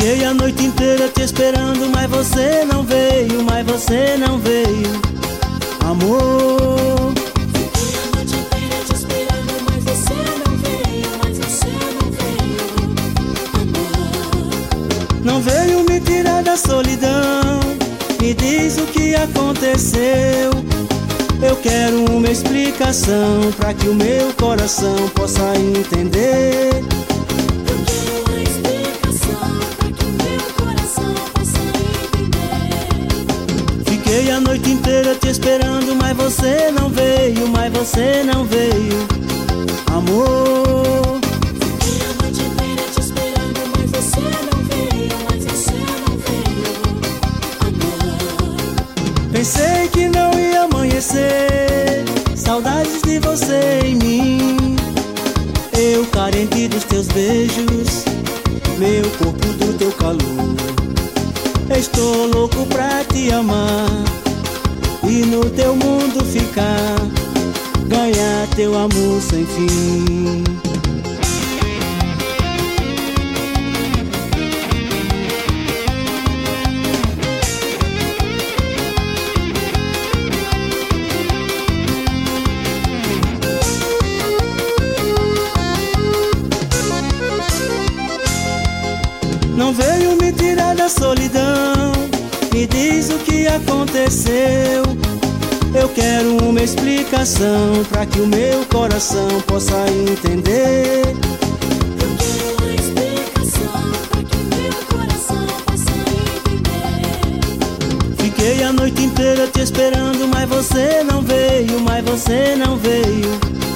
Fiquei a noite inteira te esperando, mas você não veio, mas você não veio, amor. Fiquei a noite inteira te esperando, mas você não veio, mas você não veio, amor. Não veio me tirar da solidão, me diz o que aconteceu. Eu quero uma explicação pra que o meu coração possa entender. Eu quero uma explicação pra que o meu coração possa entender. Fiquei a noite inteira te esperando, mas você não veio, mas você não veio, amor. Fiquei a noite inteira te esperando, mas você não veio, mas você não veio, amor. Pensei que não ia amanhecer, saudades de você em mim. Eu carente dos teus beijos, meu corpo do teu calor. Estou louco pra te amar e no teu mundo ficar, ganhar teu amor sem fim. Não veio me tirar da solidão, me diz o que aconteceu. Eu quero uma explicação pra que o meu coração possa entender. Eu quero uma explicação pra que o meu coração possa entender. Fiquei a noite inteira te esperando, mas você não veio, mas você não veio,